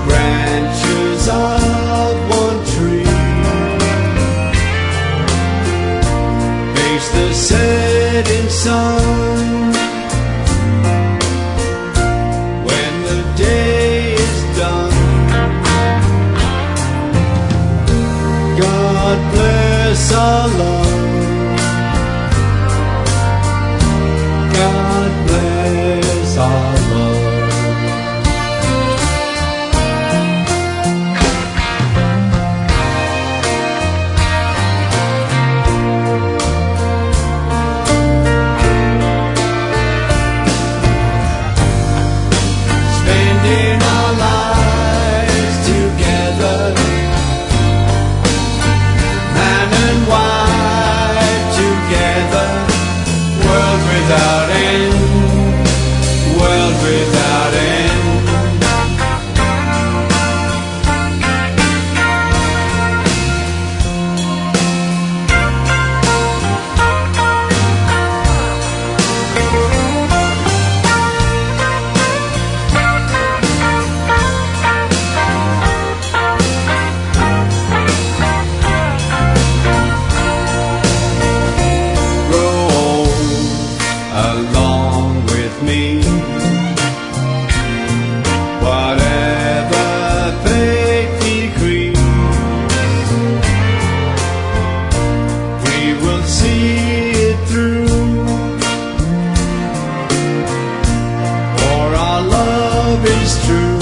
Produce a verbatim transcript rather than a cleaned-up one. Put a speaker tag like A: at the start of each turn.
A: branches of one tree face the setting sun. When the day is done, God bless our love. God bless our love. Spending our lives together, man and wife together, world without end, world without end. Grow old along with me, whatever fate decrees, we will see it through, for our love is true.